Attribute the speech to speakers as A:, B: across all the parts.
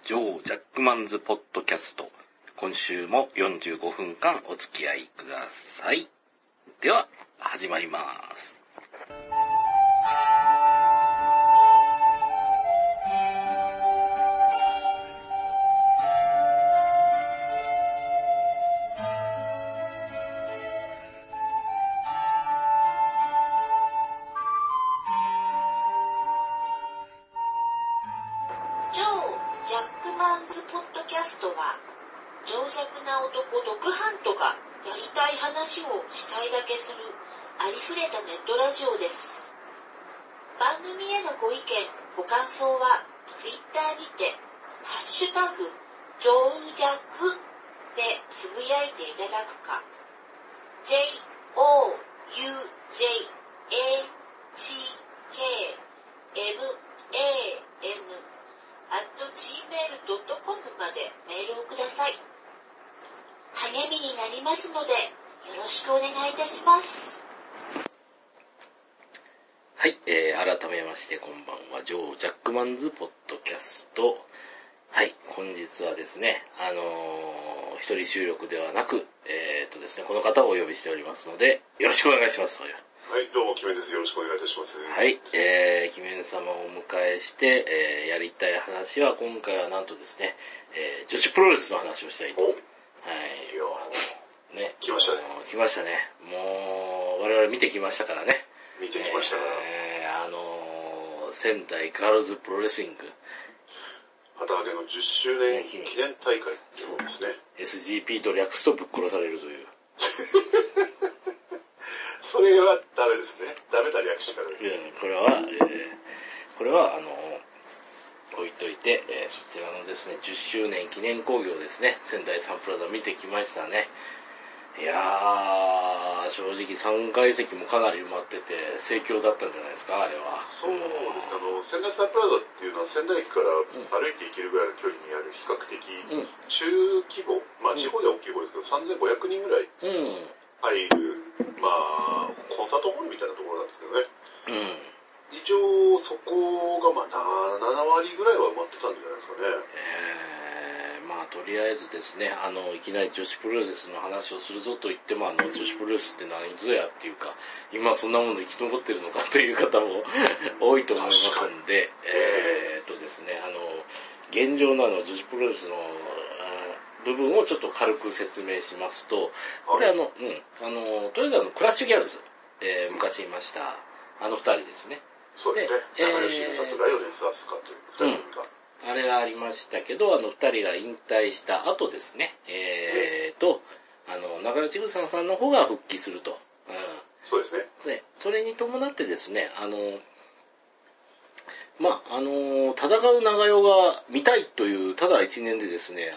A: ジョー・ジャックマンズ・ポッドキャスト。今週も45分間お付き合いください。では、始まります。
B: ジョー・ジャックマンズ・ポッドキャストは、情弱な男ドクハントがやりたい話をしたいだけするありふれたネットラジオです。番組へのご意見、ご感想は、ツイッターにて、ハッシュタグ、ジョージャックでつぶやいていただくか、JOUJAHKMAN@gmail.com までメールをください。励みになりますので、よろしくお願いいたします。
A: はい、改めましてこんばんは、ジョー・ジャックマンズ・ポッドキャスト。はい、本日はですね、一人収録ではなく、ですね、この方をお呼びしておりますので、よろしくお願いします。
C: はい、どうも、キメンです。よろしくお願いいたします。
A: はい、キメン様をお迎えして、やりたい話は、今回はなんとですね、女子プロレスの話をしたいと。はい。
C: いやー、
A: ね。
C: 来ましたね。
A: 来ましたね。もう、我々見てきましたからね。
C: 見てきましたから。
A: 仙台ガールズプロレスリング。
C: 旗揚げの10周年記念大会っていうことですね。
A: SGP と略すとぶっ殺されるという。
C: それはダメですね。ダメな略し方です。
A: これは、置いといて、そちらのですね、10周年記念興行ですね、仙台サンプラザ見てきましたね。いやー、正直3階席もかなり埋まってて、盛況だったんじゃないですか、あれは。
C: そうですね。仙台サンプラザっていうのは仙台駅から歩いて行けるぐらいの距離にある比較的中規模、まあ地方では大きい方ですけど、3500人ぐらい入る、まあ、コンサートホールみたいなところなんですけどね。一応そこがまあ7割ぐらいは埋まってたんじゃないですかね。
A: まあとりあえずですね、いきなり女子プロレスの話をするぞと言っても、女子プロレスって何ぞやっていうか、今そんなもの生き残ってるのかという方も多いと思いますんで、ですね、現状の女子プロレスの部分をちょっと軽く説明しますと、これとりあえずクラッシュギャルズ、昔いました二人ですね。
C: そうですね。高吉美さんとライオネス・アスカという二人が。
A: あれがありましたけど、二人が引退した後ですね、中野千草さんの方が復帰すると。
C: そうですね。
A: で、それに伴ってですね、戦う長代が見たいという、ただ一年でですね、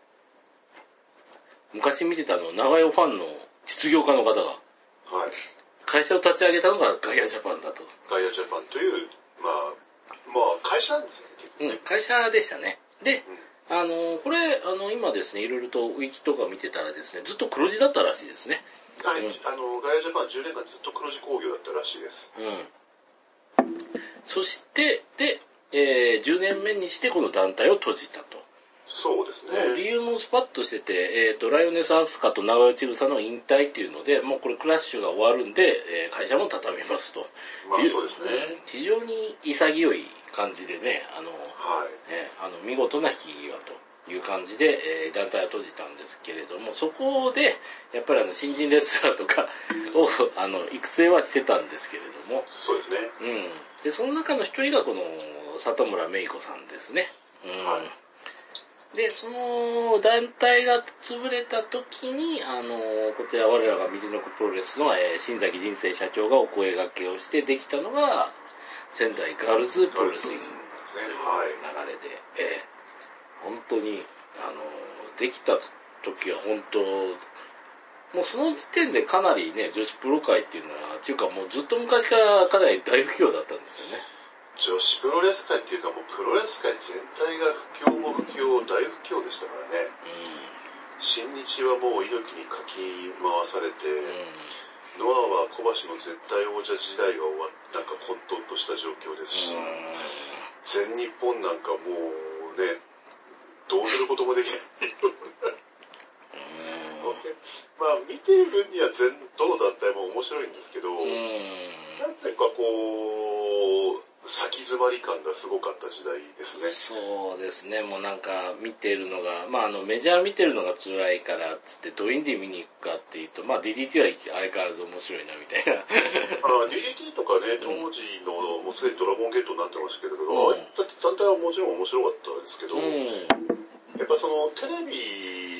A: 昔見てた長代ファンの実業家の方が、会社を立ち上げたのがガイアジャパンだと。
C: ガイアジャパンという、まあ会社なんですよね、結構ね。
A: 会社でしたね。で、これ、今ですね、いろいろとウィキとか見てたらですね、ずっと黒字だったらしいですね。
C: はい、ガイアジャパン10年間ずっと黒字興行だったらしいです。
A: そして、で、10年目にしてこの団体を閉じたと。
C: そうですね。
A: 理由もスパッとしてて、ライオネス・アスカと長与千草の引退っていうので、もうこれクラッシュが終わるんで、会社も畳みますと。
C: まあそうですね。
A: 非常に潔い感じでね、見事な引き際という感じで、団体を閉じたんですけれども、そこで、やっぱり新人レスラーとかを、育成はしてたんですけれども。
C: そうですね。
A: で、その中の一人がこの、里村芽衣子さんですね。で、その団体が潰れた時に、こちら我らがみじのくプロレスの、新崎人生社長がお声掛けをしてできたのが、仙台ガールズプロレスリングの流れで、本当に、できた時は本当、もうその時点でかなりね、女子プロ界っていうのは、っていうかもうずっと昔からかなり大不況だったんですよね。
C: 女子プロレス界っていうかもうプロレス界全体が不況も不況、大不況でしたからね。新日はもう猪木にかき回されて、ノアは小橋の絶対王者時代が終わって、なんか混沌とした状況ですし、全日本なんかもうね、 言もできないような。まあ見てる分にはどの団体も面白いんですけど、なんていうかこう、先詰まり感がすごかった時代ですね。
A: そうですね、もうなんか見てるのが、まあメジャー見てるのが辛いからっつってドインディ見に行くかっていうと、まあ DDT は相変わらず面白いなみたいな。
C: DDT とかね、当時のもうすでにドラゴンゲートになってましたけど、だって団体はもちろん面白かったですけど、やっぱそのテレビ、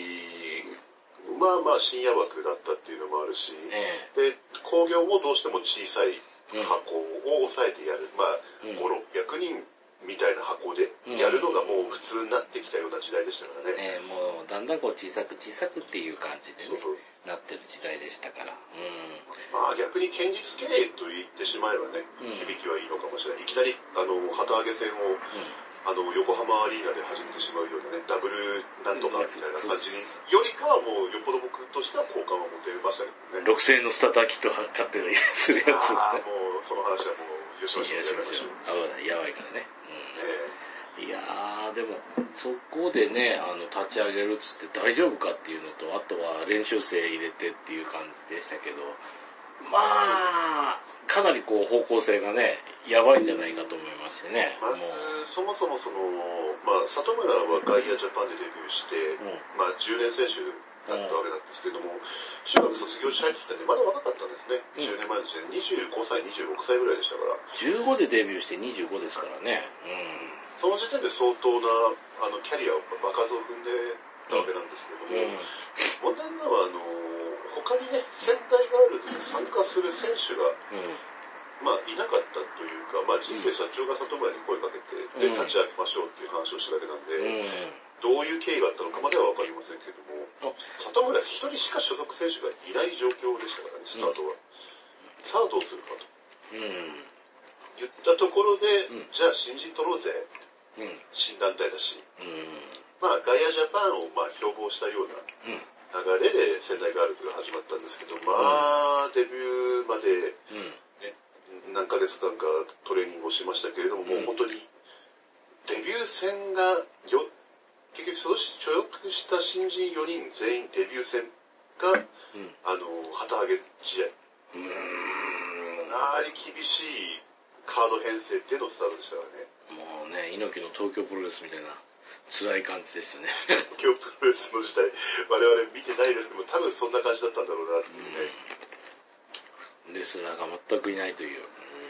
C: まあまあ深夜枠だったっていうのもあるし、で、興行もどうしても小さい箱を抑えてやる、まあ、5、600人みたいな箱でやるのがもう普通になってきたような時代でしたからね。
A: もうだんだんこう小さくっていう感じでね、なってる時代でしたから。
C: まあ逆に堅実経営と言ってしまえばね、響きはいいのかもしれない。いきなり旗揚げ戦を横浜アリーナで始めてしまうようなね、ダブルなんとかみたいな感じに、よりかはもうよっぽど僕としては好感を持てましたけどね。
A: 6000円のスターターキット買ってるするやつ。
C: もうその話はもう、よしましょう。
A: やばいからね。いやー、でも、そこでね、立ち上げるっつって大丈夫かっていうのと、あとは練習生入れてっていう感じでしたけど、まあ、かなりこう方向性がね、やばいんじゃないかと思いましてね。
C: まず、そもそもまあ、里村はガイアジャパンでデビューして、まあ、10年選手だったわけなんですけども、中学卒業して入ってきたんで、まだ若かったんですね。10年前の時点で25歳、26歳ぐらいでしたから。
A: 15でデビューして25ですからね。
C: その時点で相当な、キャリアを場数を踏んでたわけなんですけども、問題なのは、他にね、仙台ガールズに参加する選手が、まあ、いなかったというか、まあ、人生社長が里村に声かけて、で、立ち上げましょうっていう話をしただけなんで、どういう経緯があったのかまではわかりませんけども、里村一人しか所属選手がいない状況でしたからね、スタートは。さあ、どうするかと。言ったところで、じゃあ新人取ろうぜ。新団体だし。まあ、ガイアジャパンをまあ標榜したような流れで仙台ガールズが始まったんですけど、まあ、デビューまで、何ヶ月間かトレーニングをしましたけれども、もう本当にデビュー戦が結局所属した新人4人全員デビュー戦が、旗揚げ試合。かなり厳しいカード編成でのスタートでしたからね。
A: もうね、猪木の東京プロレスみたいな辛い感じでしたね。
C: 東京プロレスの時代、我々見てないですけども、多分そんな感じだったんだろうなっていうね。
A: レスラーが全くいないという。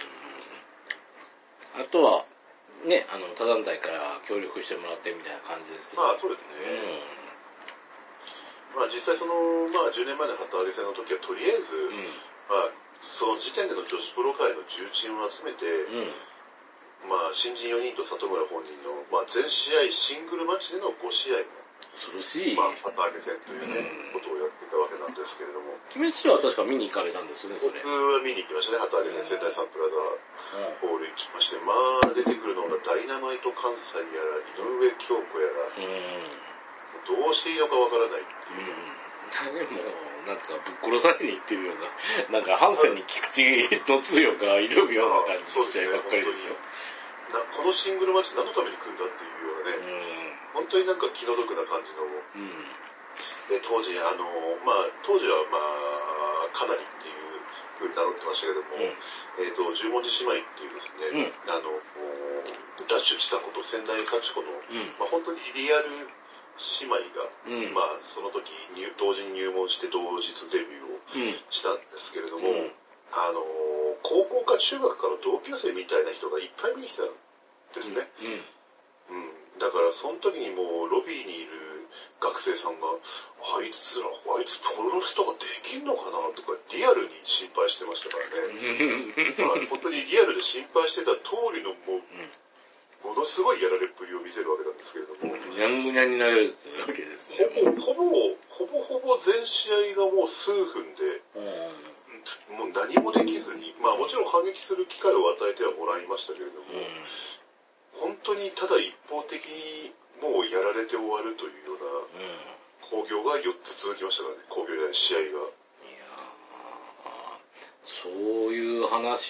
A: あとは、ね、他団体から協力してもらってみたいな感じですけど。
C: まあそうですね。まあ実際まあ10年前の旗揚げ戦の時はとりあえず、まあその時点での女子プロ界の重鎮を集めて、まあ新人4人と里村本人の、まあ全試合シングルマッチでの5試合の、
A: 恐ろしい。
C: まあ旗揚げ戦というね、ことをやっていたわけなんですけれども。
A: 鬼滅師は確か見に行かれたんですよね、それ。
C: 僕は見に行きましたね、旗揚げ戦、仙台サンプラザホール行きまして、まあ出てくるのがダイナマイト関西やら、井上京子やら、どうしていいのかわからないっていうね。
A: もう、なんかぶっ殺されに行ってるような、なんかハンセンに菊池の強がいるような感じの試合ばっかりですよ。
C: このシングルマッチ何のために組んだっていうようなね、本当になんか気の毒な感じの、で当時はまあかなりっていう風に名乗ってましたけども、十文字姉妹っていうですね、ダッシュ千佐子と仙台幸子の、まあ本当にリアル姉妹が、まあその時同時に入門して同日デビューをしたんですけれども、高校か中学かの同級生みたいな人がいっぱい見に来たんですね。だからその時にもうロビーにいる学生さんが、あいつプロレスとかできんのかなとかリアルに心配してましたからね。本当にリアルで心配してた通りのものすごいやられっぷりを見せるわけなんですけれども。
A: ぐにゃんぐにゃんになれるわけですね。
C: ほぼ全試合がもう数分で、もう何もできずに、まあもちろん反撃する機会を与えてはもらいましたけれども、本当にただ一方的にもうやられて終わるというような興行が4つ続きましたからね、試合が。
A: そういう話を聞く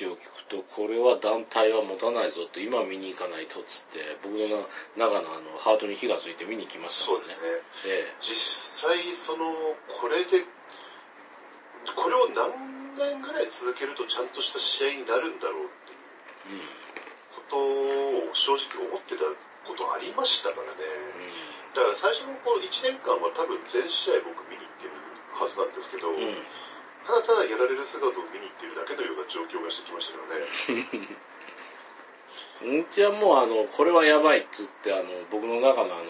A: これは団体は持たないぞと、今見に行かないとっつって、僕の中のハートに火がついて見に来ましたもんね。
C: そうですね。実際、これを何年ぐらい続けるとちゃんとした試合になるんだろうっていうことを正直思ってたことありましたからね。だから最初のこの1年間は多分全試合僕見に行ってるはずなんですけど、ただただやられる姿を見に行ってるだけのような状況がしてきましたよね。
A: うちはもうこれはやばいっつって、僕の中の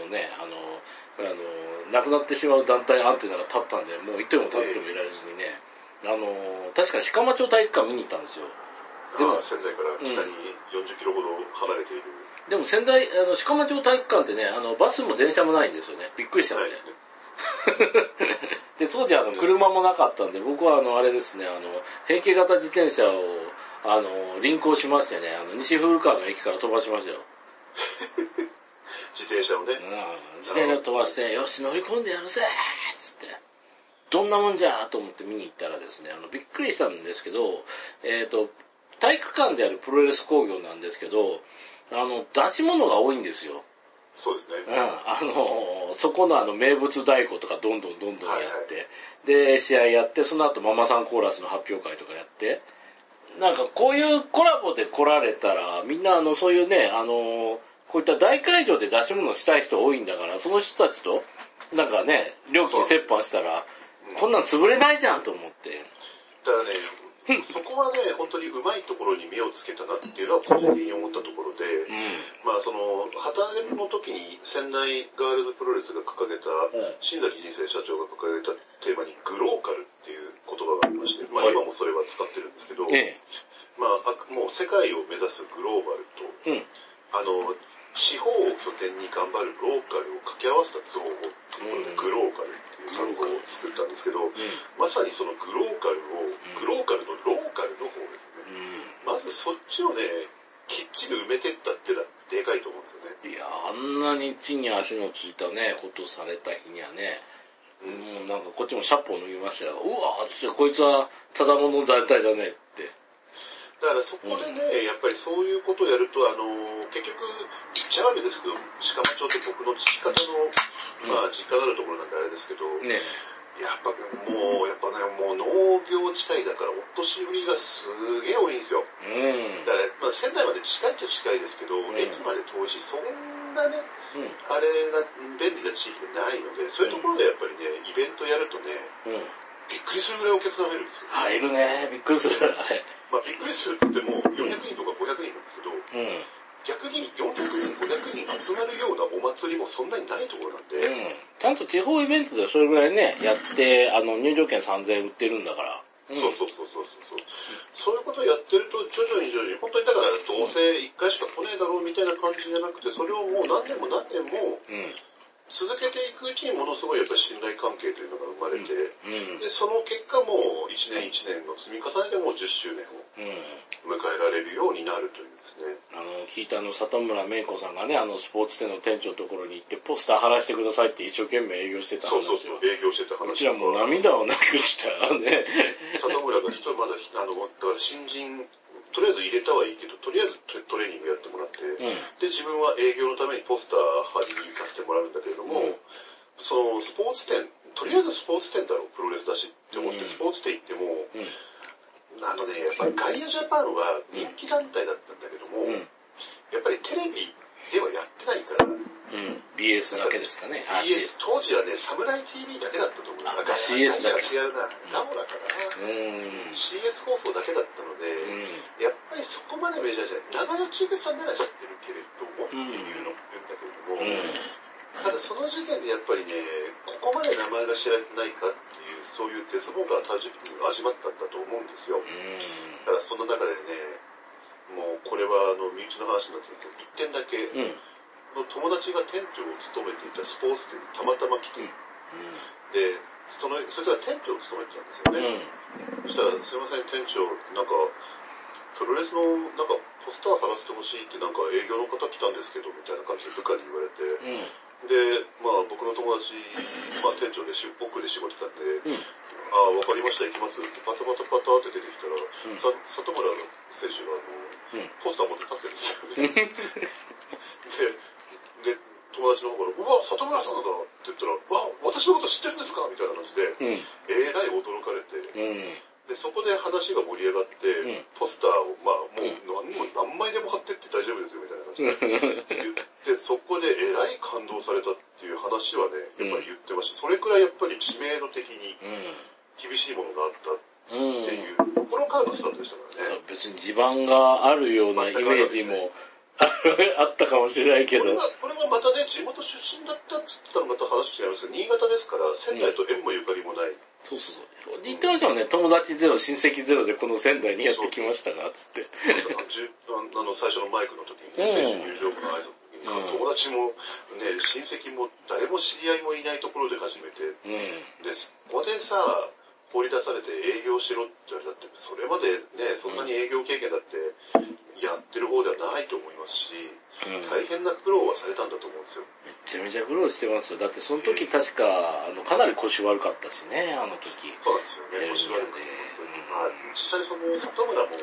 A: 亡くなってしまう団体アンテナが立ったんで、もういても立ってもいられずにね、確か鹿間町体育館見に行ったんですよ。
C: でも仙台から北に40キロほど離れている。
A: でも仙台、鹿間町体育館ってね、バスも電車もないんですよね。びっくりしたんで。ないですね。で、当時車もなかったんで、僕はあれですね、平家型自転車を、輪行しましてね、西古川の駅から飛ばしましたよ。
C: 自転車をね。
A: 自転車を飛ばして、よし、乗り込んでやるぜつって。どんなもんじゃと思って見に行ったらですね、びっくりしたんですけど、体育館であるプロレス工業なんですけど、出し物が多いんですよ。
C: そうですね。
A: そこの名物太鼓とかどんどんやって、はいはい、で、試合やって、その後ママさんコーラスの発表会とかやって、なんかこういうコラボで来られたら、みんなそういうね、こういった大会場で出し物したい人多いんだから、その人たちと、なんかね、料金折半したら、こんなん潰れないじゃんと思って。
C: だからね、そこはね、本当に上手いところに目をつけたなっていうのは個人的に思ったところで、まあ旗揚げの時に仙台ガールズプロレスが掲げた、新崎人生社長が掲げたテーマにグローカルっていう言葉がありまして、まあ今もそれは使ってるんですけど、まあもう世界を目指すグローバルと、地方を拠点に頑張るローカルを掛け合わせた造語っていうことで、グローカルっていう単語を作ったんですけど、まさにそのグローカルのローカルの方ですね。まずそっちをね、きっちり埋めてったっていうのはでかいと思うんですよね。
A: いや、あんなに地に足のついたね、ことされた日にはね、もうなんかこっちもシャッポを脱ぎましたよ。うわーってこいつはただもの団体だねって。
C: だからそこでね、やっぱりそういうことをやると、結局、言っちゃ悪いですけど、鹿間町って僕の父方の、まあ実家のあるところなんであれですけど、ね、やっぱもう農業地帯だからお年寄りがすげえ多いんですよ。だから、まあ仙台まで近いっちゃ近いですけど、駅まで遠いし、そんなね、あれが便利な地域でないので、そういうところでやっぱりね、イベントやるとね、びっくりするぐらいお客さん入るんですよ。
A: 入るね、びっくりする。
C: まあびっくりするって言っても400人とか500人なんですけど、逆に400人、500人集まるようなお祭りもそんなにないところなんで、
A: ちゃんと地方イベントでそれぐらいね、やって、入場券3000円売ってるんだから。
C: そう。そういうことをやってると徐々に、本当にだからどうせ1回しか来ねえだろうみたいな感じじゃなくて、それをもう何年も続けていくうちにものすごいやっぱり信頼関係というのが生まれて、で、その結果もう1年1年の積み重ねでもう10周年を迎えられるようになるというですね。
A: 聞いた里村芽衣子さんがね、スポーツ店の店長のところに行ってポスター貼らせてくださいって一生懸命営業してた話。
C: そう、営業してた話。
A: うちらもう涙をなくしたね。
C: 里村がまだ、だから新人、とりあえず入れたはいいけど、とりあえずトレーニングやってもらって、で、自分は営業のためにポスター貼りに行かせてもらうんだけれども、そのスポーツ店、とりあえずスポーツ店だろう、プロレスだしって思って、スポーツ店行っても、やっぱりガイアジャパンは人気団体だったんだけども、やっぱりテレビではやってないから、
A: BS だけですかね。
C: BS、当時はね、サムライ TV だけだったと思う。
A: CS だけ。
C: 違うな。ダモラかな。CS 放送だけだったので、やっぱりそこまでメジャーじゃない。長野千部さんなら知ってるけれどもっていうのも言うんだけれども、ただその時点でやっぱりね、ここまで名前が知られてないかっていう、そういう絶望感を味わったんだと思うんですよ。ただその中でね、もうこれは身内の話になってるけど、1点だけ、友達が店長を務めていたスポーツ店にたまたま来て、で、そいつが店長を務めてたんですよね。そしたら、すいません、店長、なんか、プロレスの、なんか、ポスター貼らせてほしいって、なんか営業の方来たんですけど、みたいな感じで部下に言われて、で、まあ僕僕の友達、店長で奥で仕事したんで、わかりました、行きますってパタパタパタって出てきたら、里村選手がポスター持って立ってるんですよね。で、友達の方から、うわ、里村さんだって言ったら、私のこと知ってるんですかみたいな感じで、えらい驚かれて、で、そこで話が盛り上がって、ポスターを、もう何枚でも貼ってって大丈夫ですよ、みたいな感じで言って、そこでえらい感動されたっていう話はね、やっぱり言ってました。それくらいやっぱり知名度的に厳しいものがあったっていうところからのスタートでしたからね。
A: 別に地盤があるようなイメージもあったかもしれないけど。
C: これがまたね、地元出身だったって言ったらまた話違いますけど、新潟ですから、仙台と縁もゆかりもない。
A: そうそうそう。言ってましたもんね、友達ゼロ、親戚ゼロでこの仙台にやってきましたが、つって。
C: 最初のマイクの時に、選手入場部の挨拶の時に、友達も、ね、親戚も誰も知り合いもいないところで始めて、で、そこでさ、放り出されて営業しろって言われたって、それまでね、そんなに営業経験だってやってる方ではないと思いますし、大変な苦労はされたんだと思うんですよ。
A: めちゃめちゃ苦労してますよ。だってその時確か、かなり腰悪かったしね、あの時。
C: そうなんですよね、腰悪くて。実際その里村も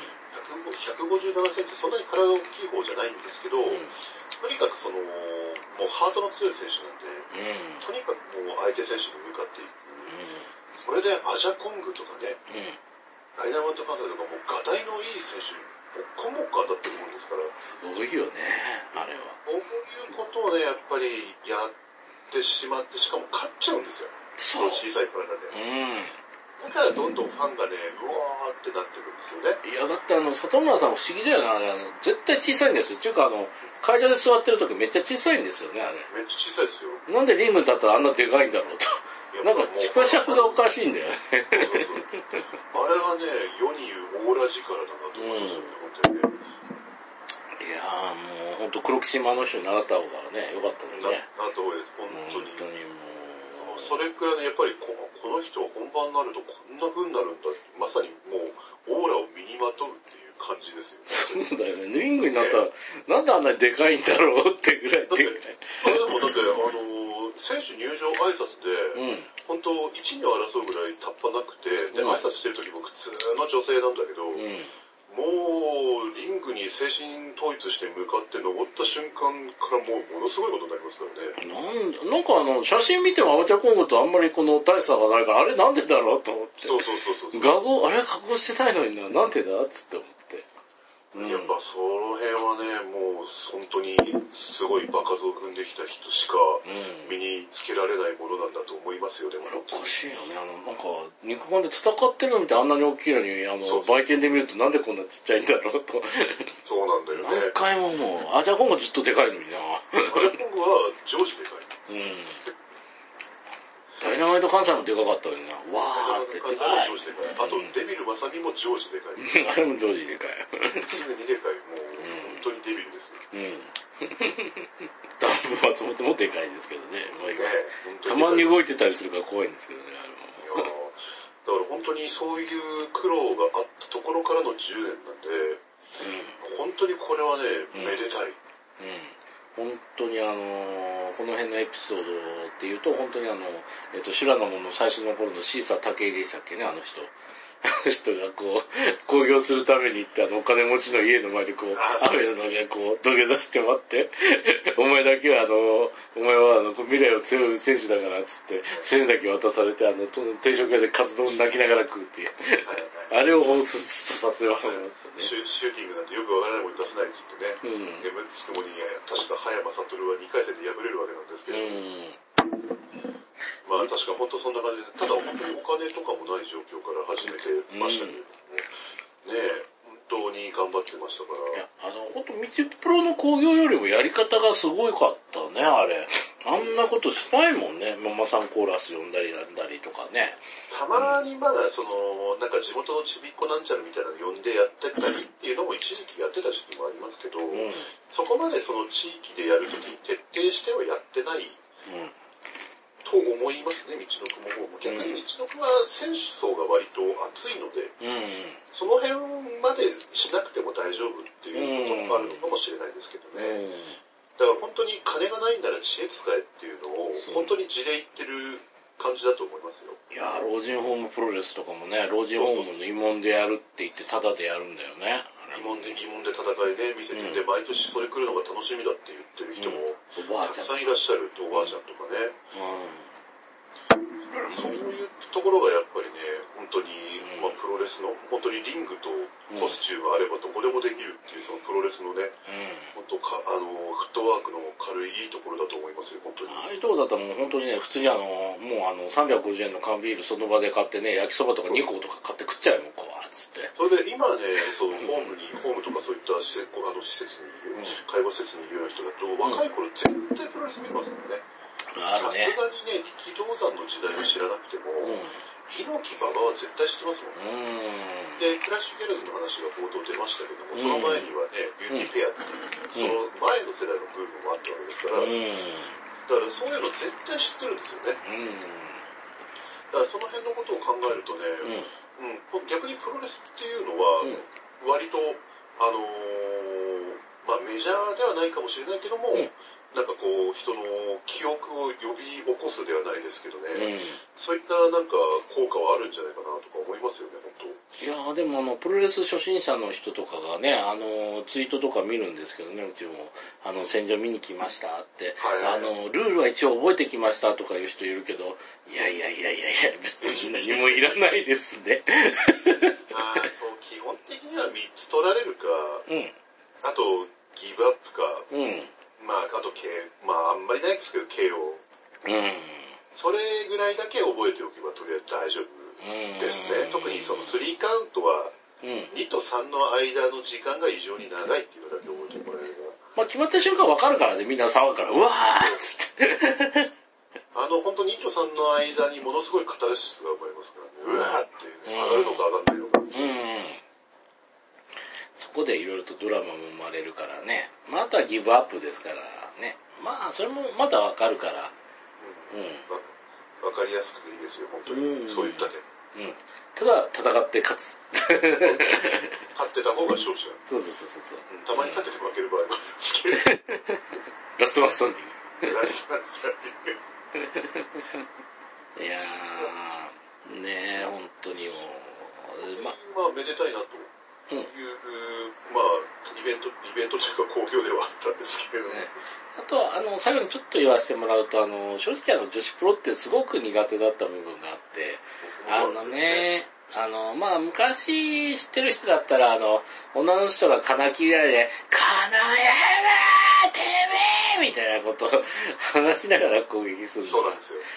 C: 157センチ、そんなに体大きい方じゃないんですけど、とにかくもうハートの強い選手なんで、とにかくもう相手選手に向かっていく。それでアジャコングとかね、ダイナマイト関西とかもうガタイのいい選手にボッコンボッコン当たってるもんですから。
A: すごいよね、あれは。
C: こういうことをね、やっぱりやってしまって、しかも勝っちゃうんですよ。その小さい体で。だからどんどんファンがね、うわーってなってくるんですよね。
A: いや、だって里村さん不思議だよな、あれ。絶対小さいんですよ。っていうか会場で座ってる時めっちゃ小さいんですよね、あれ。
C: めっちゃ小さいですよ。
A: なんでリングだったらあんなでかいんだろうと。なんか、縮尺がおかしいんだよね。
C: あれはね、世に言うオーラ力だなと思いますよね、本当にね。
A: いやーもう、ほんと黒木島の人に習った方がね、よかったのにね。
C: なった方がいいです、本当に。
A: 本当にもう。
C: それくらいね、やっぱりこの人は本番になるとこんな風になるんだ。まさにもう、オーラを身にまとうっていう感じですよね。
A: そうだよね。リングになったら、なんであんなにでかいんだろうってぐらいでかい。
C: だって選手入場挨拶で、本当1、2を争うぐらいタッパなくて、で、挨拶してる時も普通の女性なんだけど、もう、リングに精神統一して向かって登った瞬間からものすごいことになりますからね。
A: なんか写真見てもアマチュアコングとあんまりこの大差がないから、あれなんでだろうと思って。
C: そう。
A: 画像、あれ加工してないのになんでだっつって思って。
C: やっぱその辺はね、もう本当にすごい場数を踏んできた人しか身につけられないものなんだと思いますよ、でも。
A: おかしいよね。なんか、肉眼で戦ってるの見てあんなに大きいのに、売店で見るとなんでこんなちっちゃいんだろうと。
C: そうなんだよね。
A: 何回ももう、アジャコングずっとでかいのにな。
C: アジャコングは常時でかい。
A: ダイナマイト関西もでかかったのにな。わーって。
C: ダイナマイト関西も常時でかい。あと、デビルマサミも常時でかい。
A: あれも常時でかい。
C: 常にでかい。もう、本当にデビルですね。
A: ダンプ松本もでかいですけどね。たまに動いてたりするから怖いんですけどね、あれも。
C: だから本当にそういう苦労があったところからの10年なんで、本当にこれはね、めでたい。
A: 本当にこの辺のエピソードっていうと、本当に修羅の門の最初の頃のシーサー武井でしたっけね、あの人が興行するために行ってお金持ちの家の前で雨の中土下座して待って、お前だけはお前は未来を背負う選手だからつって、1000円だけ渡されて定食屋でカツ丼泣きながら食うっていう。あれを放送させられますよね。
C: シューティングなんてよくわからないものに出せないっつってね。つくもに、確か葉山悟は2回戦で敗れるわけなんですけど。まあ確か本当そんな感じで、ただ本当にお金とかもない状況から始めてましたけれども、本当に頑張ってましたから。
A: いや、本当ミチプロの興行よりもやり方がすごかったね、あれ。あんなことしないもんね。ママさんコーラス呼んだりなんだりとかね。
C: たまにまだなんか地元のちびっこなんちゃらみたいなの呼んでやってたりっていうのも一時期やってた時期もありますけど、そこまでその地域でやるときに徹底してはやってない。と思いますね、道のくの方も。逆に道のくは選手層が割と厚いので、その辺までしなくても大丈夫っていうこともあるのかもしれないですけどね。 だから本当に金がないんなら知恵使えっていうのを、本当に地で言ってる感じだと思いますよ。
A: いや老人ホームプロレスとかもね、老人ホームの慰問でやるって言ってタダでやるんだよね。
C: 慰問で戦いね、見せてて、毎年それ来るのが楽しみだって言ってる人も、たくさんいらっしゃるって、おばあちゃんとかね。そういうところがやっぱりね、本当に、プロレスの、本当にリングとコスチューがあればどこでもできるっていう、そのプロレスのね、本当フットワークの軽いいいところだと思いますよ、本当に。
A: ああいうところだったらもう本当にね、普通にもう350円の缶ビールその場で買ってね、焼きそばとか2個とか買って食っちゃうよ、もうこう、つって。
C: それで今ね、そのホームとかそういった施設にいる、介護施設にいるような人だと、若い頃絶対プロレス見ますからね。さすがにね、力道山の時代を知らなくても、猪木馬場は絶対知ってますもん。で、クラッシュギャルズの話が冒頭出ましたけども、その前にはね、ビューティーペアっていう、その前の世代のブームもあったわけですから、だからそういうの絶対知ってるんですよね。だからその辺のことを考えるとね、逆にプロレスっていうのは、割と、メジャーではないかもしれないけども、なんかこう、人の記憶を呼び起こすではないですけどね、そういったなんか効果はあるんじゃないかなとか思いますよね、本当。
A: いやでもプロレス初心者の人とかがね、ツイートとか見るんですけどね、うちも、戦場見に来ましたって、ルールは一応覚えてきましたとかいう人いるけど、いや、別に何もいらないですね。
C: 基本的には3つ取られるか、あと、ギブアップか、あと、あんまりないですけど、KO。それぐらいだけ覚えておけばとりあえず大丈夫ですね。特にその3カウントは、2と3の間の時間が異常に長いっていうのだけ覚えてもらえれば。
A: 決まった瞬間わかるからね、みんな騒ぐから、うわーっつって。
C: 本当2と3の間にものすごいカタルシスが生まれますからね、うわーっていうね、上がるのか上がんないのか。
A: そこでいろいろとドラマも生まれるからね。あとはギブアップですからね。それもまだわかるから。
C: わかりやすくていいですよ、本当に。そういった点。
A: ただ、戦って勝つ。
C: 勝ってた方が勝者。
A: そう。
C: たまに勝ってて負ける場合もあるんですけど。
A: ラストマンスタンディング。
C: ラストマンスタンディング。
A: いやー、ねえ、本当にも
C: う。めでたいなと。いう、イベントというか興行ではあったんですけれども。
A: あとは、最後にちょっと言わせてもらうと、正直女子プロってすごく苦手だった部分があって、昔知ってる人だったら、女の人が金切られて、この野郎てめえみたいなことを話しながら攻撃する。
C: そうなんですよ。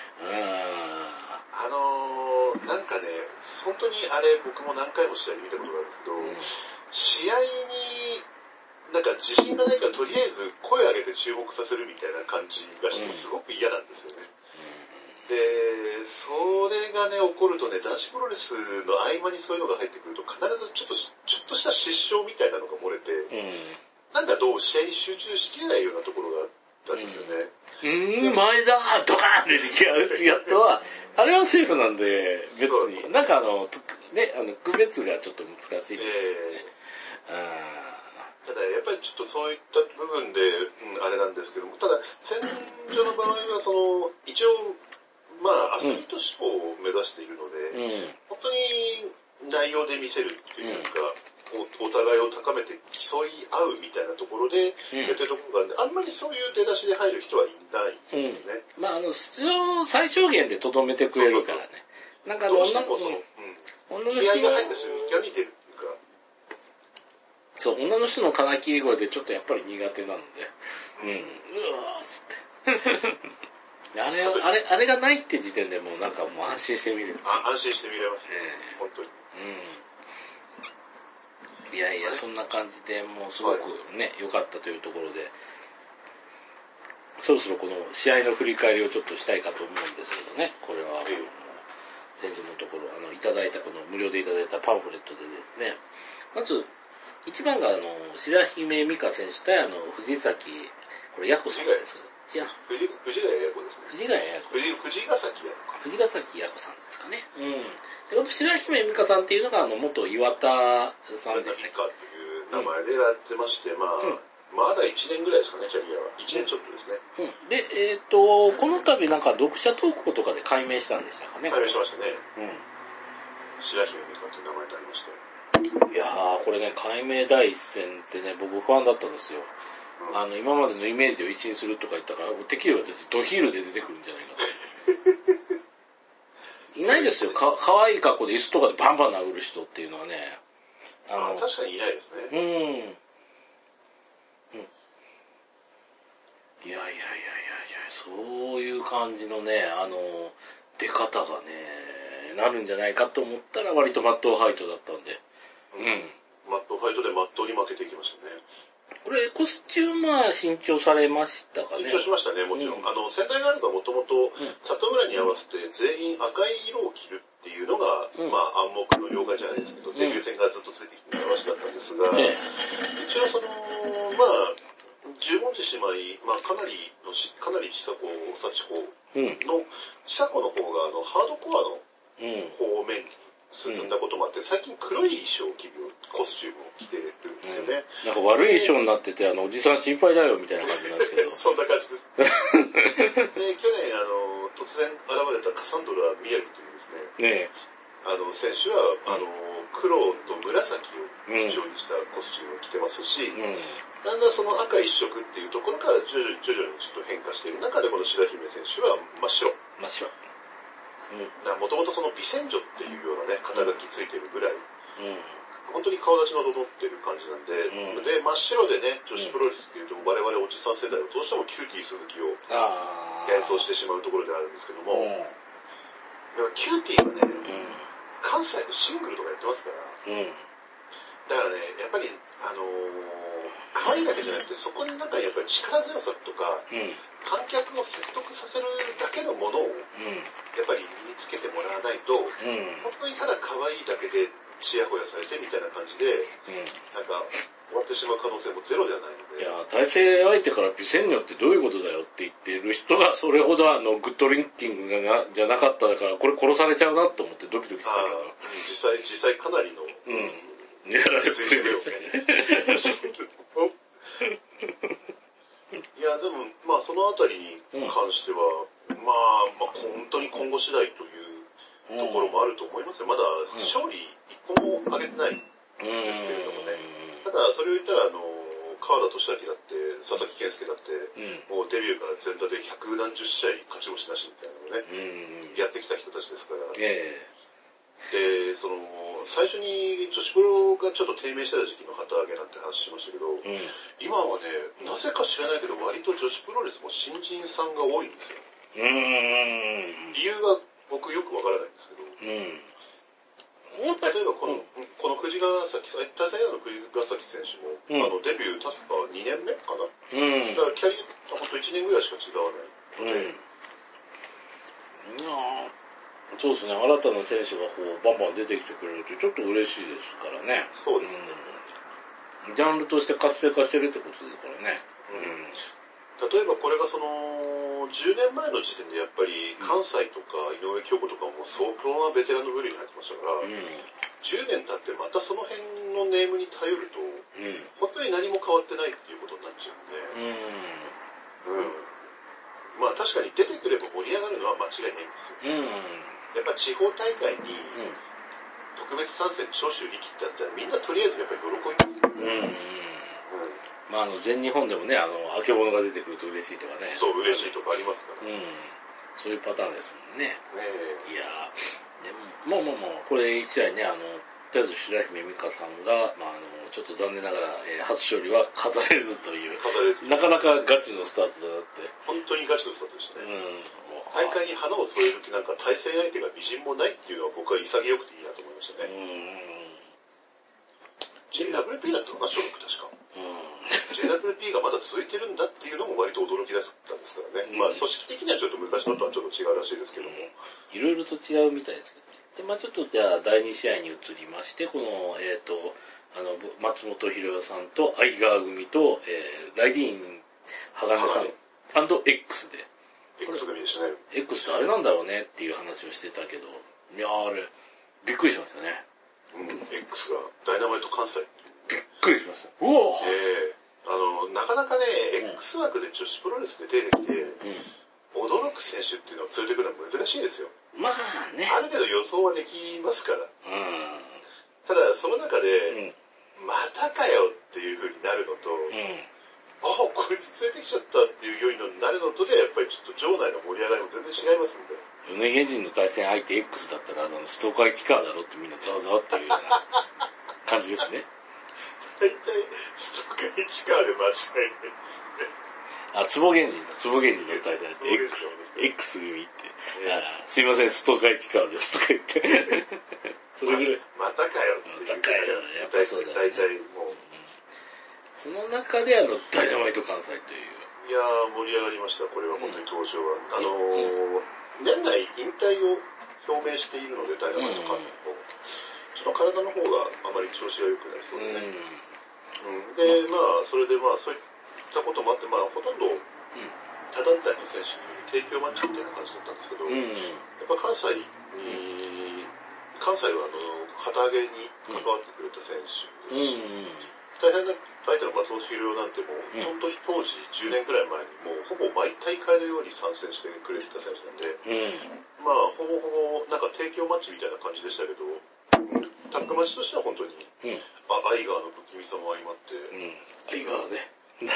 C: なんかね、本当にあれ僕も何回も試合で見たことがあるんですけど、試合になんか自信がないからとりあえず声上げて注目させるみたいな感じがしてすごく嫌なんですよね。で、それがね起こるとね、男子プロレスの合間にそういうのが入ってくると必ずちょっとした失笑みたいなのが漏れて、なんかどう試合に集中しきれないようなところがあったんですよね。
A: 前だードカーンってやったは、あれはセーフなんで、別に。なんか区別がちょっと難しいですね。
C: ただやっぱりちょっとそういった部分で、あれなんですけども、ただ戦場の場合は一応アスリート志向を目指しているので、本当に内容で見せるっていうか、お互いを高めて競い合うみたいなところでやってるところがあるんで、あんまりそういう出だしで入る人はいないですよね。
A: 出場最小限でとどめてくれるからね。なんか
C: どうしても気合が入った瞬間に出るっていうか。
A: そう、女の人の金切り声でちょっとやっぱり苦手なので、うわーっつって。あれがないって時点でもうなんかもう安心して見れる。
C: 安心して見れますね。本当に。
A: いや、そんな感じでもうすごくね、良かったというところで、そろそろこの試合の振り返りをちょっとしたいかと思うんですけどね、これは先日のところ、無料でいただいたパンフレットでですね、まず、一番が白姫美香選手対藤崎、これヤコさんです。
C: 藤ヶ谷ヤコですね。
A: 藤ヶ谷ヤコ。
C: 藤ヶ崎ヤコか。
A: 藤ヶ崎ヤコさんですかね。で、この白姫美香さんっていうのが元岩田さんですね。
C: 岩田美香という名前でやってまして、 まだ1年ぐらいですかね、キャリアは。1年ちょっとですね。
A: で、この度なんか読者投稿とかで改名したんでしたかね。
C: 改名しましたね。白姫美香という名前になりました。
A: いやー、これね、改名第一戦ってね、僕不安だったんですよ。今までのイメージを一新するとか言ったから、敵はドヒールで出てくるんじゃないかと。いないですよ、かわいい格好で椅子とかでバンバン殴る人っていうのはね。
C: 確かにいないですね。
A: いや、そういう感じのね、出方がね、なるんじゃないかと思ったら割とマットファイトだったんで。
C: マットファイトでマットに負けていきましたね。
A: これ、コスチューマー新調されましたかね？
C: 新調しましたね、もちろん。仙台ガールズはもともと、里村に合わせて全員赤い色を着るっていうのが、暗黙の了解じゃないですけど、デビュー戦からずっとついてきてた話だったんですが、一応十文字姉妹、かなり千佐子、幸子の、千佐子の方がハードコアの方面に進んだこともあって、最近黒い衣装を着るコスチュームを着てるんですよね。
A: なんか悪い衣装になってて、おじさん心配だよみたいな感じなんですけど。
C: そんな感じです。で、去年突然現れたカサンドラ・宮城というですね、選手は、黒と紫を基調にしたコスチュームを着てますし、だんだんその赤一色っていうところから徐々にちょっと変化している中で、この白姫選手は真っ白。もともとその美戦女っていうようなね、肩書きついてるぐらい、本当に顔立ちの整ってる感じなんで、で、真っ白でね、女子プロレスっていうと、我々おじさん世代はどうしてもキューティー鈴木を演奏してしまうところであるんですけども、キューティーはね、関西のシングルとかやってますから、だからね、やっぱり、可愛いだけじゃなくて、そこになんかやっぱり力強さとか、観客を説得させるだけのものを、やっぱり身につけてもらわないと、本当にただ可愛いだけでチヤホヤされてみたいな感じで、なんか終わってしまう可能性もゼロではないので。
A: いや、対戦相手から美戦女ってどういうことだよって言ってる人がそれほどグッドリンキングじゃなかったから、これ殺されちゃうなと思ってドキドキしたけど。
C: 実際かなりの、
A: やられてるよね。
C: いや、でも、そのあたりに関しては、本当に今後次第というところもあると思いますよ。まだ勝利一個も上げてないんですけれどもね。ただ、それを言ったら、川田俊明だって、佐々木健介だって、もうデビューから前座で百何十試合勝ち星なしみたいなのをね、やってきた人たちですから。で、最初に女子プロがちょっと低迷してた時期の旗揚げなんて話しましたけど、今はね、なぜか知らないけど、割と女子プロレスも新人さんが多いんですよ。理由が僕よくわからないんですけど、例えばこの藤ヶ崎、対戦の藤ヶ崎選手も、デビュー確か2年目かな。だからキャリアほんと1年ぐらいしか違わないので、
A: そうですね、新たな選手がバンバン出てきてくれるとちょっと嬉しいですからね。
C: そうですね。
A: ジャンルとして活性化してるってことですからね。
C: 例えばこれが10年前の時点でやっぱり関西とか井上京子とかも相当なベテランの部類に入ってましたから、10年経ってまたその辺のネームに頼ると、本当に何も変わってないっていうことになっちゃうんで、確かに出てくれば盛り上がるのは間違いないんですよ。やっぱ地方大会に特別参戦長州力ってあったらみんなとりあえずやっぱり喜びます。
A: 全日本でもね、あけぼのが出てくると嬉しいとかね。
C: そう、嬉しいとかありますから。
A: そういうパターンですもんね。いやー、でも、これ一試合ね、とりあえず白姫美香さんが、ちょっと残念ながら、初勝利は飾れずという。なかなかガチのスタートだなって。
C: 本当にガチのスタートでしたね。大会に花を添える気なんか対戦相手が美人もないっていうのは僕は潔くていいなと思いましたね。JWP だったのかな、所属確か。JWP がまだ続いてるんだっていうのも割と驚きだったんですからね。組織的にはちょっと昔のとはちょっと違うらしいですけども。
A: いろいろと違うみたいですけど。で、ちょっとじゃあ第2試合に移りまして、この、松本博代さんと相川組と、ライディーン鋼さん&X で。
C: X 組でしたね。
A: X ってあれなんだろうねっていう話をしてたけど、いやあれ、びっくりしましたね。
C: X がダイナマイト関西。
A: びっくりしました。うわ
C: なかなかね、X 枠で女子プロレスで出てきて、驚く選手っていうのを連れてくるのは難しいんですよ。
A: まあね。
C: ある程度予想はできますから。ただ、その中で、またかよっていう風になるのと、こいつ連れてきちゃったっていうようになるのとで、やっぱりちょっと場内の盛り上がりも全然違いますんで。
A: 米源人の対戦相手 X だったら、ストーカー市川だろってみんなざわざわっていうような感じですね。
C: 大体、ストーカー市川で間違いないですね。
A: 坪源人だ。坪源人の対戦相手 X 組って。すいません、ストーカー市川ですとか言って。それぐらい。
C: またかよっていう。またかよ。やっぱりそうだね。大体もう。
A: その中でダイナマイト関西という。
C: いやー、盛り上がりました、これは本当に登場は。年内引退を表明しているので、ダイナマイト関西も。ちょっと体の方があまり調子が良くないそうでね。で、それでそういったこともあって、ほとんど他団体の選手に提供マッチみたいな感じだったんですけど、やっぱ関西は旗揚げに関わってくれた選手ですし、大変なタイトルの松本博なんてもう、本当に当時10年くらい前にもうほぼ毎大会のように参戦してくれてた選手なんで、ほぼほぼなんか提供マッチみたいな感じでしたけど、タッグマッチとしては本当に、アイガーの不気味さも相まって、
A: アイガーね。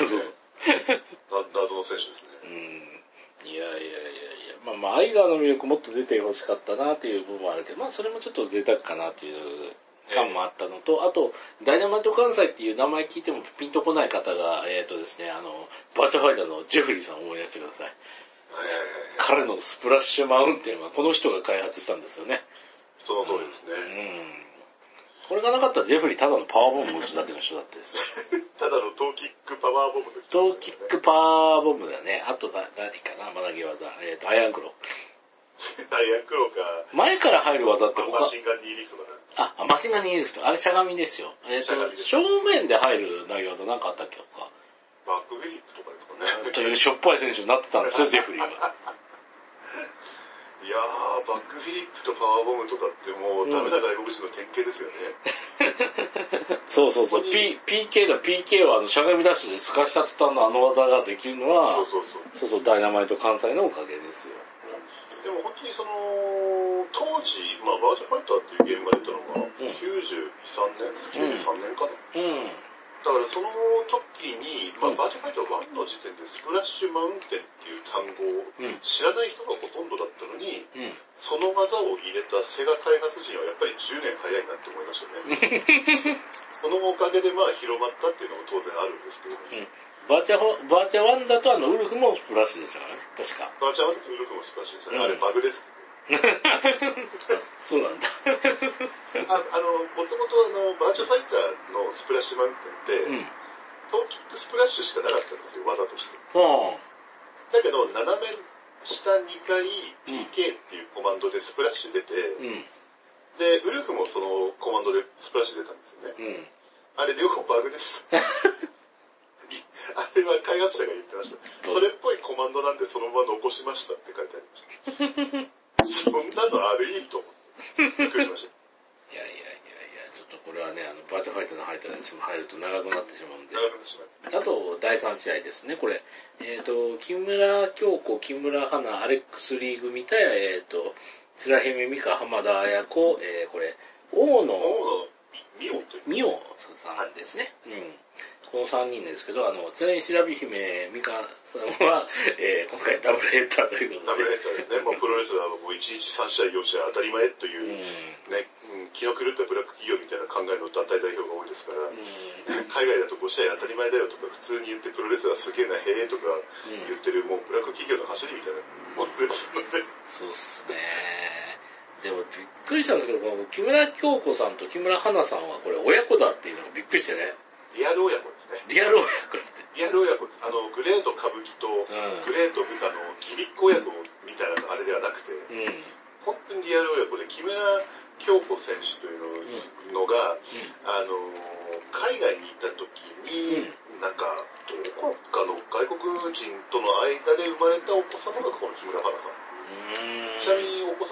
C: 謎の選手ですね。
A: いや。アイガーの魅力もっと出てほしかったなっていう部分もあるけど、それもちょっと贅沢かなっていう感もあったのと、あと、ダイナマイト関西っていう名前聞いてもピンとこない方が、ですね、バーチャファイターのジェフリーさんを思い出してください。彼のスプラッシュマウンテンはこの人が開発したんですよね。
C: その通りですね。
A: これがなかったらジェフリーただのパワーボム打つだけの人だったですよ。
C: ただのトーキックパワーボム、
A: トーキックパワーボムだね。あと何かな、まだ技。アイアンクロー。
C: アイアンクローか。
A: 前から入る技って
C: マシンガンニーリフトだ
A: な。マシンガンニーリフト。あれしゃがみですよ。正面で入る投げ技なんかあったっけか。
C: バックフィリップとかですかね。
A: というしょっぱい選手になってたんですよ、ジェフリーは。
C: いやー、バックフィリップとパワーボムとかってもうダメな外国人の典型ですよね。
A: そう。PK はしゃがみダッシュでスカシタツタンの技ができるのは、ダイナマイト関西のおかげですよ。
C: でも本当に当時、バーチャファイターっていうゲームが出たのが、93年かな。だからその時に、バーチャファイター1の時点でスプラッシュマウンテンっていう単語を知らない人がほとんどだったのに、その技を入れたセガ開発陣はやっぱり10年早いなって思いましたね。そのおかげで広まったっていうのも当然あるんですけど、
A: バーチャ1だとウルフもスプラッシュでしたからね、確か。
C: バーチャ1だとウルフもスプラッシュでしたね。あれバグですけど。
A: そうなんだ。
C: もともとバーチャファイターのスプラッシュマウンテンって、トーキックスプラッシュしかなかったんですよ、技として。だけど、斜め下2回 PK っていうコマンドでスプラッシュ出て、で、ウルフもそのコマンドでスプラッシュ出たんですよね。あれ両方バグでした。あれは開発者が言ってました。それっぽいコマンドなんでそのまま残しましたって書いてありました。そんなのあるいいと思って。びっくりしました。
A: いや、ちょっとこれはね、バーチャファイターの入ると長くなってしまうんで。
C: 長くなってしまう。
A: あと、第3試合ですね、これ。木村京子、木村花、アレックスリー組対、白姫美香、浜田彩子、これ、大野美桜さんですね。この3人ですけど、ちなみに白姫美香さんは、今回ダブルヘッダーということで。
C: ダブルヘッダーですね。もうプロレスラーはもう1日3試合4試合当たり前という、ね、気の狂ったブラック企業みたいな考えの団体代表が多いですから、海外だと5試合当たり前だよとか普通に言ってプロレスラーすげえな、へえとか言ってる、もうブラック企業の走りみたいなものですので。
A: そうっすね。でもびっくりしたんですけど、木村京子さんと木村花さんはこれ親子だっていうのがびっくりしてね。
C: リアル親子ですね。
A: リアル親子です。
C: リアル親子です。グレート歌舞伎とグレート部下のギミック親子みたいなあれではなくて、本当にリアル親子で木村京子選手というのが、海外に行った時に、なんか、どこかの外国人との間で生まれたお子様がこの木村花さん。ちなみにお子様産んだ時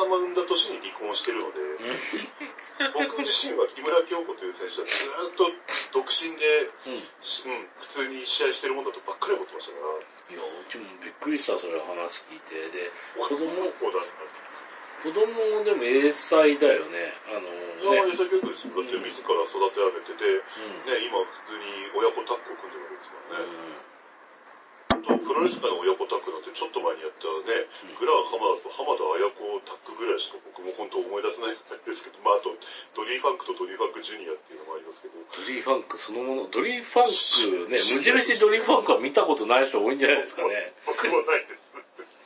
C: 年に離婚してるので、僕自身は木村京子という選手はずっと独身で、普通に試合してるもんだとばっかり思ってましたから。
A: いや、うちもびっくりした、それ話聞いて。で、子供もでも英才だよね。
C: いや、英才教育ですよ。だって自ら育て上げてて、ね、今普通に親子タッグを組んでるわけですからね。プロレス界の親子タッグなんてちょっと前にやったね、グラン浜田と浜田綾子タッグぐらいしか僕も本当思い出せないんですけど、まああとドリーファンクとドリーファンクジュニアっていうのもありますけど。
A: ドリーファンクそのもの、ドリーファンクね、無印ドリーファンクは見たことない人多いんじゃないですかね。
C: 僕もないです。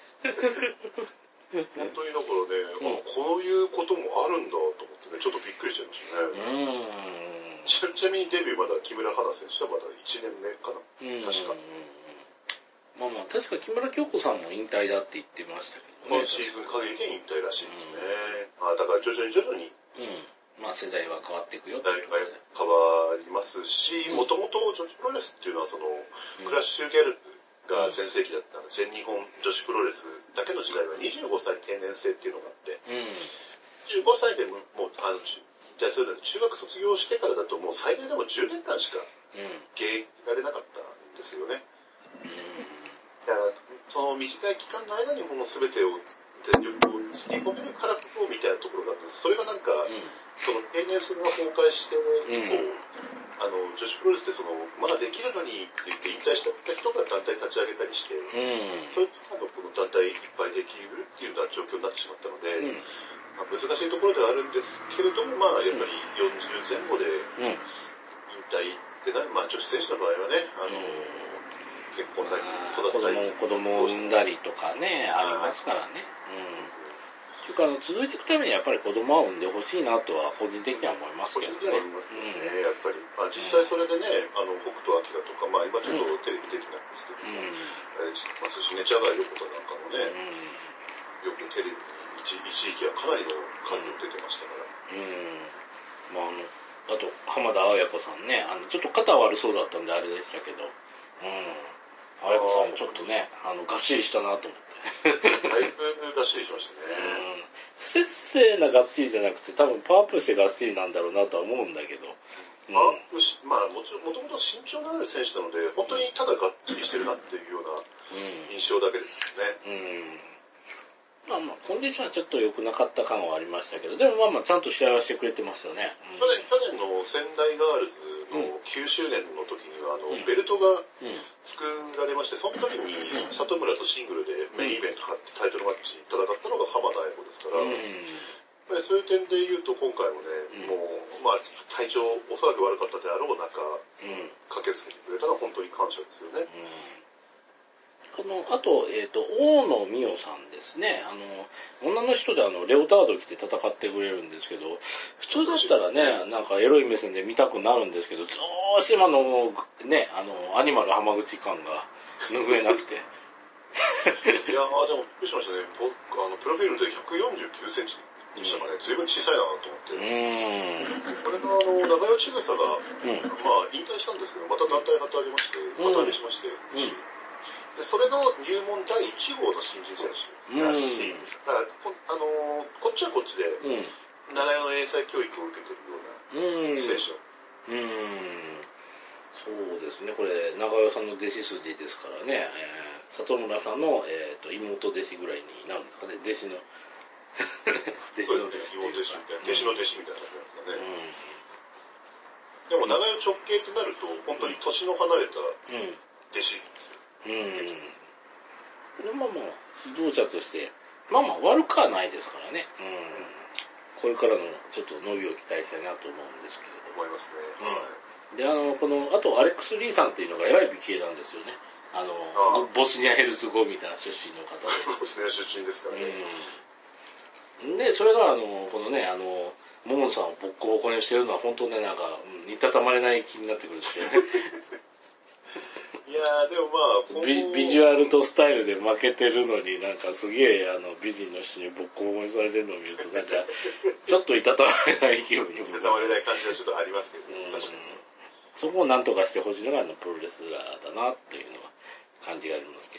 C: 本当にだからね、こういうこともあるんだと思ってね、ちょっとびっくりしちゃいましたね。ちなみにデビューまだ木村花選手はまだ1年目かな。確か。
A: まあまあ、確か木村京子さんも引退だって言ってましたけど
C: ね。今シーズン限りで引退らしいですね。だから徐々に。
A: まあ世代は変わっていくよ。
C: 世代が変わりますし、もともと女子プロレスっていうのはその、クラッシュギャルが全盛期だった全日本女子プロレスだけの時代は25歳定年制っていうのがあって、15歳でもう、引退するので中学卒業してからだともう最大でも10年間しか現役られなかったんですよね。だから、その短い期間の間にもう全てを全力をつぎ込めるからこそみたいなところがあって、それがなんか、その定年制が崩壊して以降、女子プロレスってその、まだできるのにって言って引退した人が団体立ち上げたりして、それでこの団体いっぱいできるっていうような状況になってしまったので、難しいところではあるんですけれども、まあやっぱり40前後で引退ってなる、まあ女子選手の場合はね、結婚なり育ったり
A: 子供を産んだりとかね、ありますからね。というか続いていくためにはやっぱり子供は産んでほしいなとは個人的には思いますけどね。
C: 個人的には思いますけどね、やっぱり。実際それでね、北斗晶とか、まあ今ちょっとテレビ出てないんですけども、ますしね、ジャガイ横田なんかもね、よくテレビに一時期はかなりの数出てましたから。
A: まああと、浜田綾子さんね、ちょっと肩悪そうだったんであれでしたけど、綾子さんちょっとね、がっしりしたなと思って。
C: だいぶがっしりしましたね。
A: 不節制ながっしりじゃなくて、多分パワーアップしてがっしりなんだろうなとは思うんだけど。
C: パワーアップし、まあもともと身長のある選手なので、本当にただがっちりしてるなっていうような印象だけですよね。
A: まあまあ、コンディションはちょっと良くなかった感はありましたけど、でもまあまあ、ちゃんと試合はしてくれてましたね。
C: 去年の仙台ガールズの9周年の時には、ベルトが作られまして、その時に里村とシングルでメインイベント張ってタイトルマッチ戦ったのが浜田綾子ですから、やっぱりそういう点で言うと今回もね、もう、まあ、体調おそらく悪かったであろう中、駆けつけてくれたのは本当に感謝ですよね。
A: あと、大野美代さんですね。女の人でレオタード着て戦ってくれるんですけど、普通だったらね、なんかエロい目線で見たくなるんですけど、どうしてもね、アニマル浜口感が拭えなくて。
C: いやー、でもびっくりしましたね。僕、プロフィールで149センチでしたかね。随分小さいなと思って。これが長与千草が、まあ、引退したんですけど、また団体が立りまして、またしまして、でそれの入門第1号の新人選手らしいんですよ。だからこっちはこっちで、長与の英才教育を受けてるような選手。
A: そうですね、これ、長与さんの弟子筋ですからね、里村さんの、妹弟子ぐらいになるんですかね、弟子の。
C: 弟子の弟子みたいな。弟子の弟子みたいな感じなんですかね。でも長与直系ってなると、本当に年の離れた弟子ですよ。
A: まあまあ、同社として、まあまあ悪くはないですからね。これからのちょっと伸びを期待したいなと思うんですけれど。
C: 思いますね。
A: で、あとアレックス・リーさんっていうのが偉い美形なんですよね。ボスニア・ヘルツゴみたいな出身の方で。
C: ボスニア出身ですからね。
A: で、それがこのね、モモンさんをボッコボコにしてるのは本当ね、なんか、煮たたまれない気になってくるんですよね。
C: いやー、でもまあ、
A: ビジュアルとスタイルで負けてるのになんかすげえ美人の人にボッコボコにされてるのを見るとなんか、ちょっといたたまれない気分に。
C: いたたまれない感じはちょっとありますけど、確かに。
A: そこをなんとかしてほしいのがプロレスラーだなというのは感じがありますけれども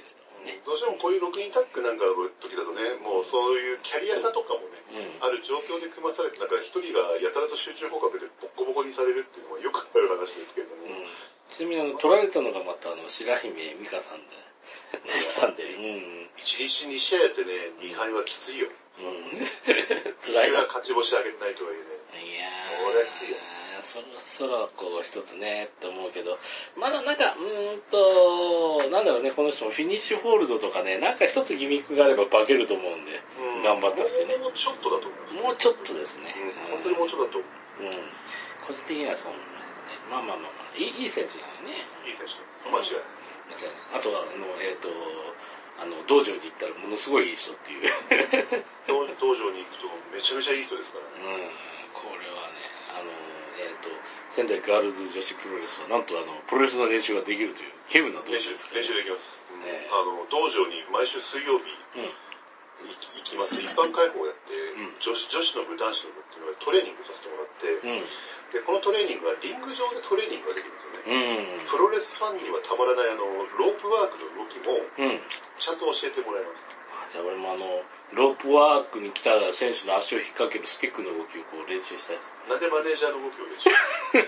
A: ね。
C: どうしてもこういう6人タッグなんかの時だとね、もうそういうキャリア差とかもね、ある状況で組まされて、なんか1人がやたらと集中砲火でボッコボコにされるっていうのはよくある話ですけれども。
A: ちなみに取られたのがまた白姫美香さんで。
C: 1日2試合やってね、2敗はきついよ。
A: 辛い。
C: いくら勝ち星上げないとはいえね。
A: いや
C: それはきついよ。
A: そろそろこう一つねって思うけど、まだなんか、なんだろうね、この人もフィニッシュホールドとかね、なんか一つギミックがあれば化けると思うんで、頑張ってほしいね。
C: もうちょっとだと思います。
A: もうちょっとですね。
C: 本当にもうちょっとだと思う。
A: 個人的にはそう思いますね。まあ、いい選手なのね。
C: いい選手。間違いない。
A: あとは、道場に行ったらものすごいいい人っていう。
C: 道場に行くとめちゃめちゃいい人ですからね。
A: これはね、仙台ガールズ女子プロレスはなんとプロレスの練習ができるという稀有な道場ですから、
C: 練習できます。道場に毎週水曜日行きますと、一般開放をやって、女子の部男子の部っていうのはトレーニングさせてもらって、でこのトレーニングはリング上でトレーニングができるんですよね。プロレスファンにはたまらないロープワークの動きもちゃんと教えてもらいます。
A: じゃあ俺もロープワークに来た選手の足を引っ掛けるスティックの動きをこう練習したいです。
C: なんでマネージャーの動きを練習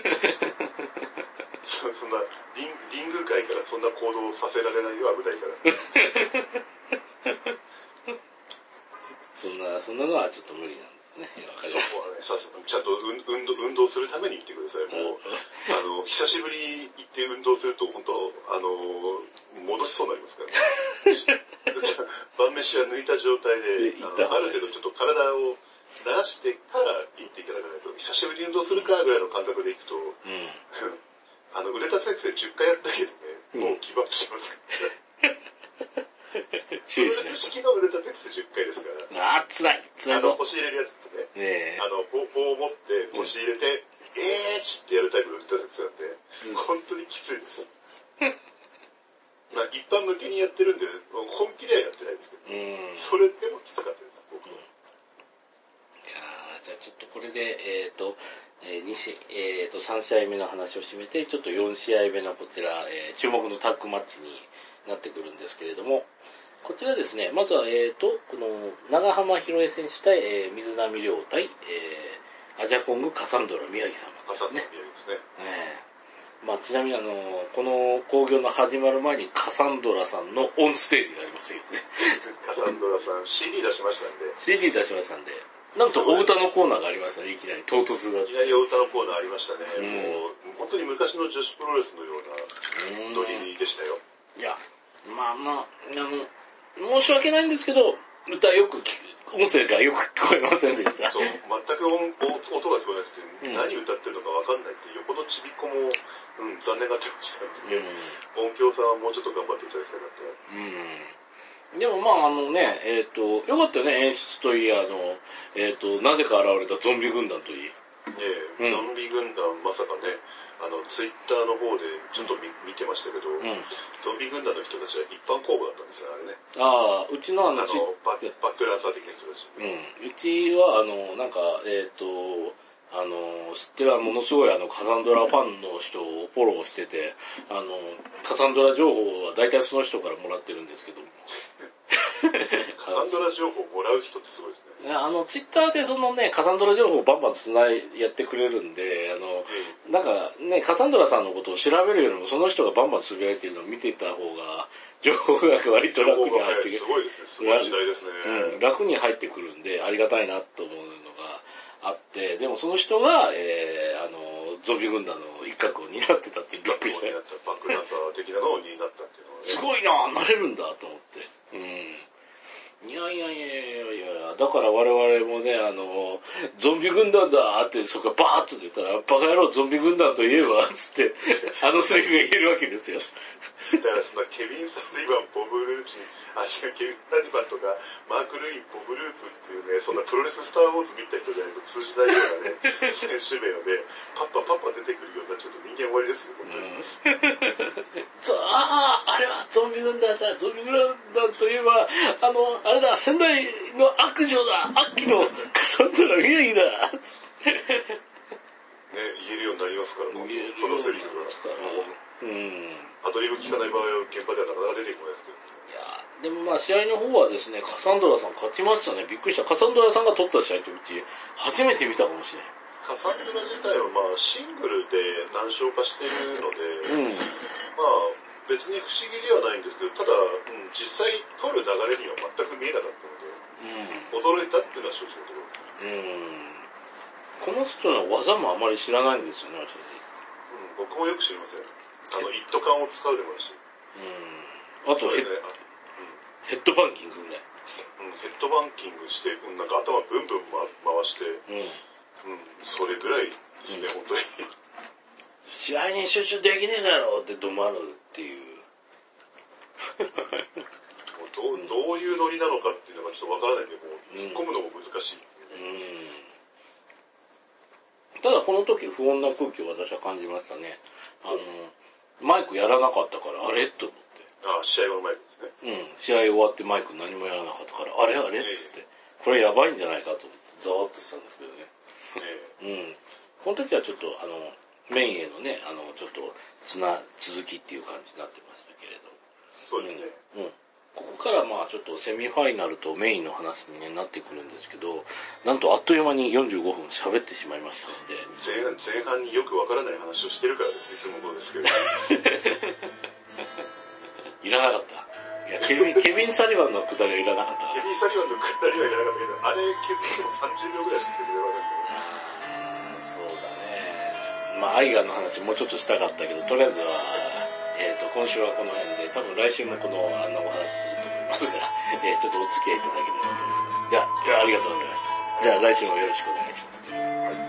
C: そんなリング界からそんな行動をさせられないよ、危ないから。
A: そんなのはちょっと無理なんですね。
C: そこはね、ちゃんと運動するために行ってください。もう、久しぶりに行って運動すると、本当戻しそうになりますからね。晩飯は抜いた状態で、ある程度ちょっと体を慣らしてから行っていただかないと、久しぶりに運動するかぐらいの感覚で行くと、腕立て伏せ10回やったけどね、もうギブアップしますからね。プロレス式の腕立て伏せ10回ですから。
A: 辛い。
C: 腰入れるやつですね。棒を持って腰入れて、ってやるタイプの腕立て伏せなんで、本当にきついです。まあ一般向けにやってるんで、本気ではやってないですけど、それでもきつかったです、僕は。
A: じゃあちょっとこれで、3試合目の話を締めて、ちょっと4試合目のこちら、注目のタッグマッチになってくるんですけれども、こちらですね、まずは、この、長浜博恵選手対、水波亮対、アジャコングカサンドラ宮城様ですね。
C: カサンドラ宮城ですね。
A: まあ、ちなみにこの興行の始まる前にカサンドラさんのオンステージがありましたけどね。
C: カサンドラさん CD 出しましたんで。
A: CD 出しましたんで。なんとお歌のコーナーがありましたね、いきなり。唐突が。
C: いきなりお歌のコーナーありましたね。もう、本当に昔の女子プロレスのようなドリミでしたよ。
A: いや、申し訳ないんですけど、歌よく音声がよく聞こえませんでした。
C: そう、全く音が聞こえなくて、何歌ってるのかわかんないって、横のちびっこも、残念がってましたんで、音響さんはもうちょっと頑張っていただきたかった。
A: でもよかったよね、演出といい、なぜか現れたゾンビ軍団といい。
C: ゾンビ軍団、まさかね、ツイッターの方でちょっと見てましたけど、ゾンビ軍団の人たちは一般公募だったんですよ、あれね。
A: うちの
C: バックダンサー的な人たち。
A: うちは、知ってるものすごいカサンドラファンの人をフォローしてて、カサンドラ情報は大体その人からもらってるんですけども。
C: カサンドラ情報をもらう人ってすごいですね。
A: ツイッターでそのね、カサンドラ情報をバンバンやってくれるんで、なんかね、カサンドラさんのことを調べるよりもその人がバンバンつぶやいてるのを見てた方が、情報が割と楽に入ってくる。
C: すごいですね。すごい時代ですね。
A: 楽に入ってくるんで、ありがたいなと思うのがあって、でもその人が、ゾンビ軍団の一角を担ってたっていうびっくりした。
C: バックダンサー的なのを担ったっていうのはね。
A: すごいな、なれるんだと思って。いや、だから我々もね、ゾンビ軍団だって、そこからバーッと出たら、バカ野郎ゾンビ軍団といえば、つって、セリフが言えるわけですよ。
C: だからそのケビン・サンディバン、ボブ・ルーチン、ケビン・サンディバンとか、マーク・ルイン、ボブ・ループっていうね、そんなプロレススター・ウォーズ見た人じゃないと通じないようなね、選手名をね、パッパ出てくるようになっちゃうと人間終わりですよ、本当に。
A: あれはゾンビ軍団だ、ゾンビ軍団といえば、あれだ、仙台の悪女だ、悪鬼のカサンドラ宮城だ。ね、
C: 言えるようになりますから、そのセリフが。アドリブ聞かない場合は現場ではなかなか出てこないですけど。
A: いや、 でもまあ試合の方はですね、カサンドラさん勝ちましたね。びっくりした。カサンドラさんが取った試合とうち初めて見たかもしれない。
C: カサンドラ自体はまあシングルで難消化してるので、まあ別に不思議ではないんですけど、ただ、実際取る流れには全く見えなかったので、驚いたっていうのは正直なところですね。
A: この人の技もあまり知らないんですよね、
C: 僕もよく知りません。一斗缶を使うでもあるし。
A: あとヘッドバンキングぐらい。
C: ヘッドバンキングして、なんか頭ブンブン回して、それぐらいですね、本当に。
A: 試合に集中できねえだろうって怒鳴るっていう。
C: どういうノリなのかっていうのがちょっとわからないんで、もう突っ込むのも難しいっていうね。
A: ただこの時不穏な空気を私は感じましたね。マイクやらなかったから、あれと思って。
C: 試合後のマイクですね。
A: 試合終わってマイク何もやらなかったから、あれっつって、これやばいんじゃないかと思って、ざわっとしたんですけどね。この時はちょっとメインへのね、ちょっと続きっていう感じになってましたけれど。
C: そうですね。
A: ここからまあちょっとセミファイナルとメインの話に、なってくるんですけど、なんとあっという間に45分喋ってしまいましたので。
C: 前半によくわからない話をしてるからです、いつものですけど。
A: いらなかった。いや、ケビン・サリバンのくだりはいらなかった。
C: ケビン・サリバンのくだりはいらなかったけど、あれ削っても30秒ぐらいしか削れませんけど。
A: そうだね。まあ、アイガンの話もうちょっとしたかったけど、とりあえずは、今週はこの辺で、多分来週もこのお話すると思いますが、ちょっとお付き合いいただければと思います。じゃあ、ありがとうございました。じゃあ、来週もよろしくお願いします。はい。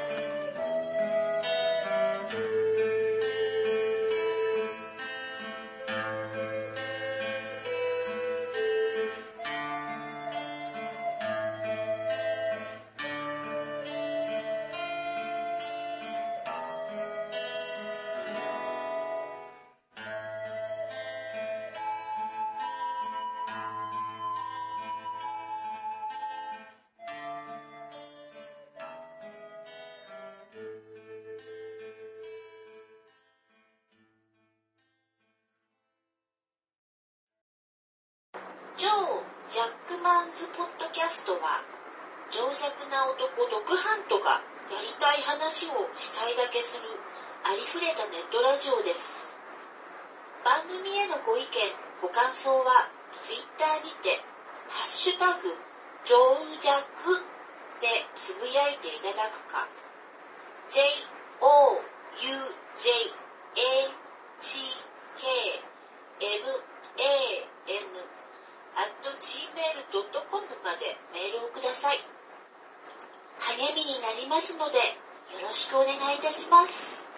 B: ジャックマンズポッドキャストは、情弱な男ドクハントがやりたい話をしたいだけするありふれたネットラジオです。番組へのご意見、ご感想はツイッターにてハッシュタグジョウジャクでつぶやいていただくか、joujhkman@gmail.com までメールをください。励みになりますのでよろしくお願いいたします。